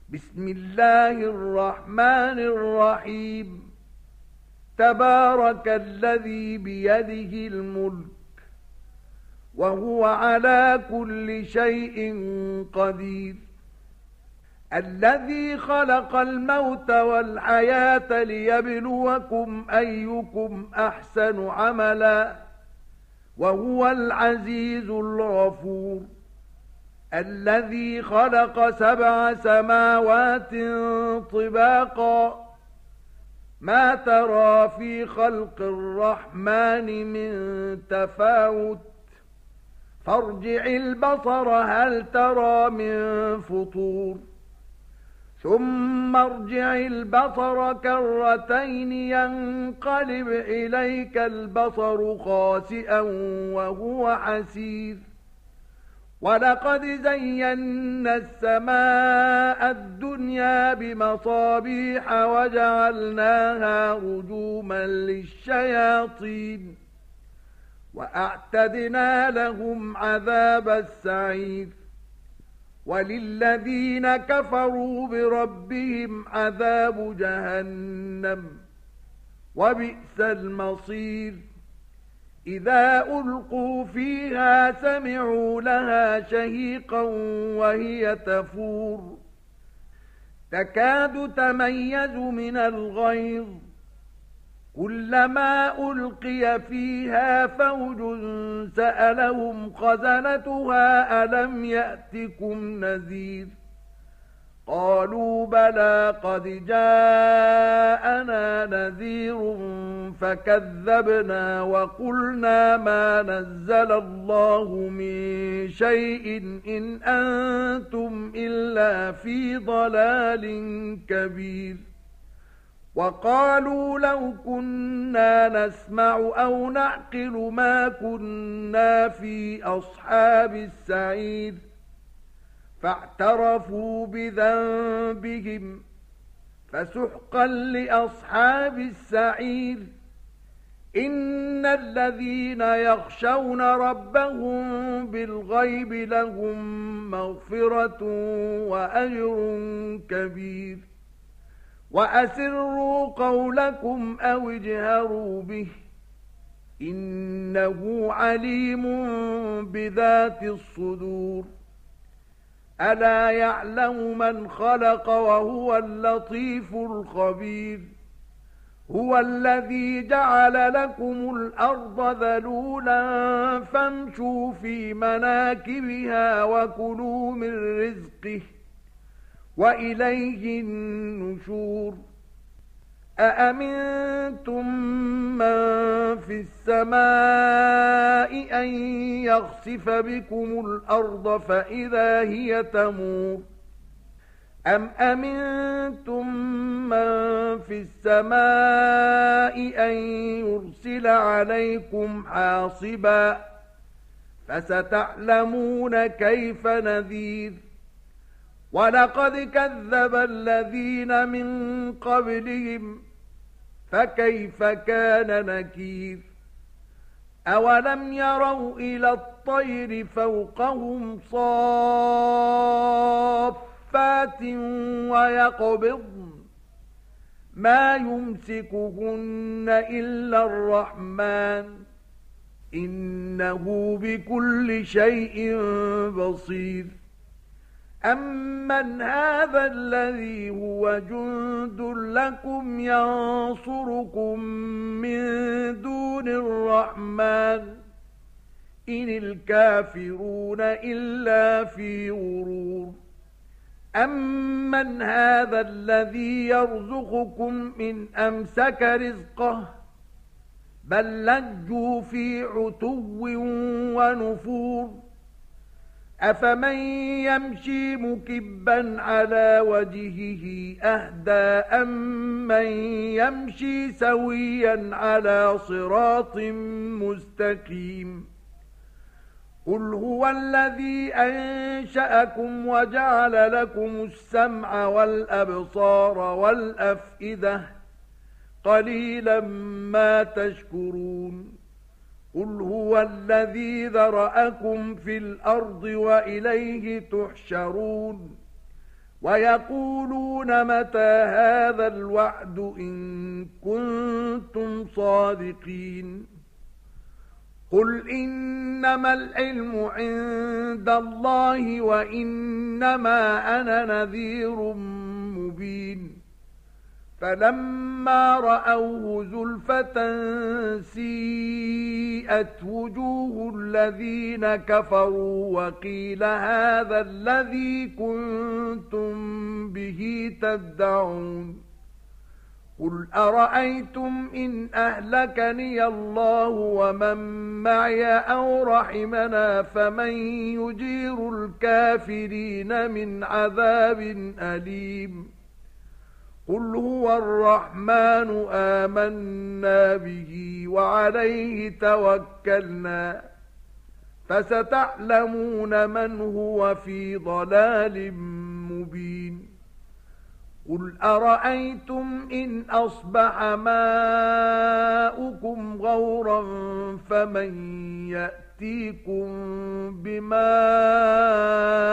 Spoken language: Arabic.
بسم الله الرحمن الرحيم. تبارك الذي بيده الملك وهو على كل شيء قدير. الذي خلق الموت والحياة ليبلوكم أيكم أحسن عملا وهو العزيز الغفور. الذي خلق 7 سماوات طباقا ما ترى في خلق الرحمن من تفاوت فارجع البصر هل ترى من فطور ثم ارجع البصر كرتين ينقلب إليك البصر خاسئا وهو حسير. ولقد زينا السماء الدنيا بمصابيح وجعلناها رجوما للشياطين وأعتدنا لهم عذاب السعير. وللذين كفروا بربهم عذاب جهنم وبئس المصير. إذا ألقوا فيها سمعوا لها شهيقا وهي تفور تكاد تميز من الغيظ كلما ألقي فيها فوج سألهم خزنتها ألم يأتكم نذير قالوا بلى قد جاءنا نذير فكذبنا وقلنا ما نزل الله من شيء إن أنتم إلا في ضلال كبير. وقالوا لو كنا نسمع أو نعقل ما كنا في أصحاب السعير فاعترفوا بذنبهم فسحقا لأصحاب السعير. إن الذين يخشون ربهم بالغيب لهم مغفرة وأجر كبير. وأسروا قولكم أو اجهروا به إنه عليم بذات الصدور. ألا يعلم من خلق وهو اللطيف الخبير. هو الذي جعل لكم الأرض ذلولا فامشوا في مناكبها وكلوا من رزقه وإليه النشور. أأمنتم من في السماء أن يخسف بكم الأرض فإذا هي تمور أم أمنتم من في السماء أن يرسل عليكم حاصبا فستعلمون كيف نذير. ولقد كذب الذين من قبلهم فكيف كان نكير. أولم يروا إلى الطير فوقهم صافات ويقبضن ما يمسكهن إلا الرحمن إنه بكل شيء بصير. أمن هذا الذي هو جند لكم ينصركم من دون الرحمن إن الكافرون إلا في غرور. أمن هذا الذي يرزقكم إن أمسك رزقه بل لجوا في عتو ونفور. أفمن يمشي مكبا على وجهه أهدى أمن يمشي سويا على صراط مستقيم. قل هو الذي أنشأكم وجعل لكم السمع والأبصار والأفئدة قليلا ما تشكرون. قل هو الذي ذرأكم في الأرض وإليه تحشرون ويقولون متى هذا الوعد إن كنتم صادقين قل إنما العلم عند الله وإنما أنا نذير مبين فلما رأوه زلفة سيئت وجوه الذين كفروا وقيل هذا الذي كنتم به تدعون قل أرأيتم إن أهلكني الله ومن معي أو رحمنا فمن يجير الكافرين من عذاب أليم قل هو الرحمن آمنا به وعليه توكلنا فستعلمون من هو في ضلال مبين قل أرأيتم إن أصبح ماؤكم غورا فمن يأتيكم بماء